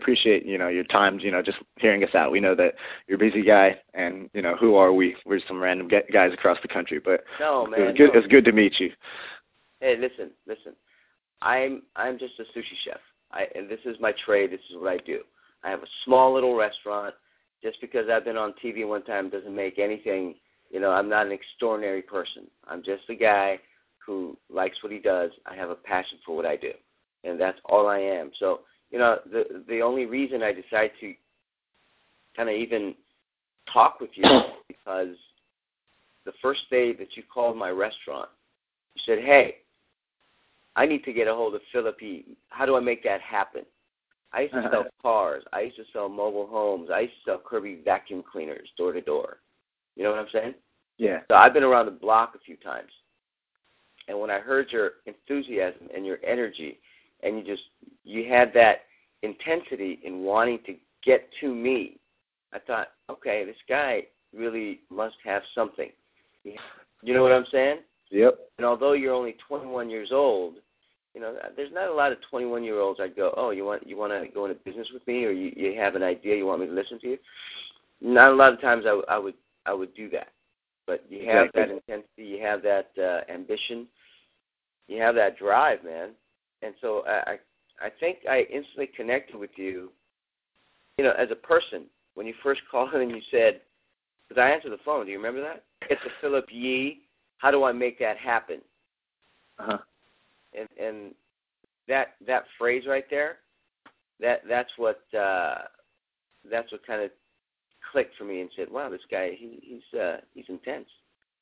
appreciate, your time, just hearing us out. We know that you're a busy guy, and, who are we? We're some random guys across the country, but no, man, it's good to meet you. Hey, listen. I'm just a sushi chef. And this is my trade. This is what I do. I have a small little restaurant. Just because I've been on TV one time doesn't make anything, I'm not an extraordinary person. I'm just a guy who likes what he does. I have a passion for what I do, and that's all I am. So, the only reason I decided to kind of even talk with you is because the first day that you called my restaurant, you said, hey, I need to get a hold of Philip E. How do I make that happen? I used to sell cars. I used to sell mobile homes. I used to sell Kirby vacuum cleaners door to door. You know what I'm saying? Yeah. So I've been around the block a few times. And when I heard your enthusiasm and your energy, and you had that intensity in wanting to get to me, I thought, okay, this guy really must have something. You know what I'm saying? Yep. And although you're only 21 years old, there's not a lot of 21-year-olds I'd go, oh, you want to go into business with me, or you have an idea you want me to listen to you? Not a lot of times I would do that. But you have that intensity, you have that ambition, you have that drive, man. And so I think I instantly connected with you, as a person. When you first called and you said, because I answered the phone, do you remember that? It's a Philip Yee. How do I make that happen? Uh-huh. And that phrase right there, that's what kind of clicked for me and said, wow, this guy he's intense.